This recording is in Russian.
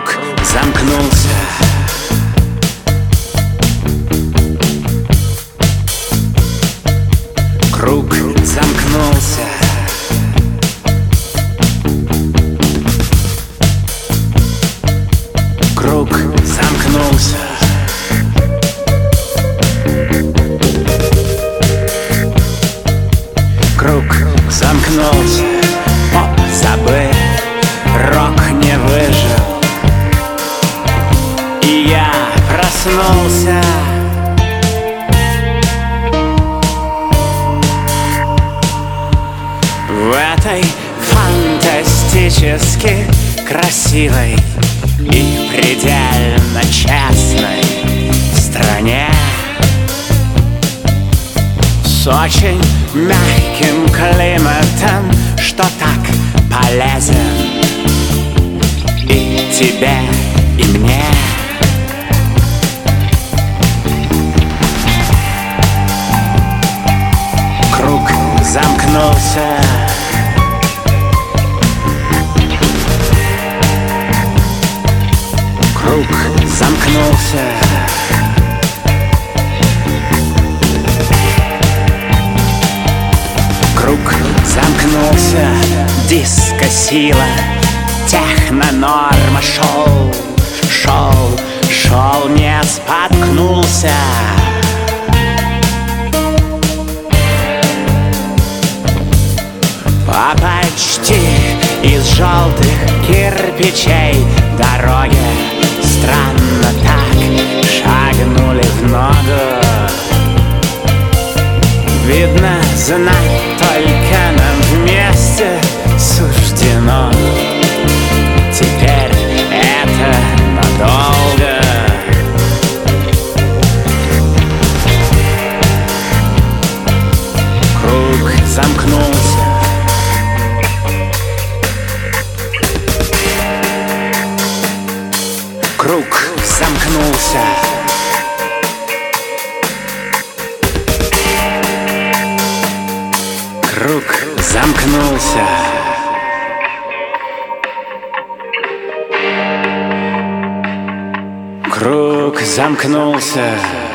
Круг замкнулся. Круг замкнулся. Круг замкнулся. Круг замкнулся. Поп забыл, рок не выжил, и я проснулся. В этой фантастически красивой и предельно честной стране с очень мягким климатом, что так полезен и тебе, и мне. Круг замкнулся. Круг замкнулся. Круг замкнулся. Диско-сила, технонорма, шел, не споткнулся. По почти из желтых кирпичей дороги странно так шагнули в ногу. Видно, знать только нам вместе суждено. Теперь это надолго. Круг замкнулся. Круг замкнулся. Круг замкнулся. Круг замкнулся.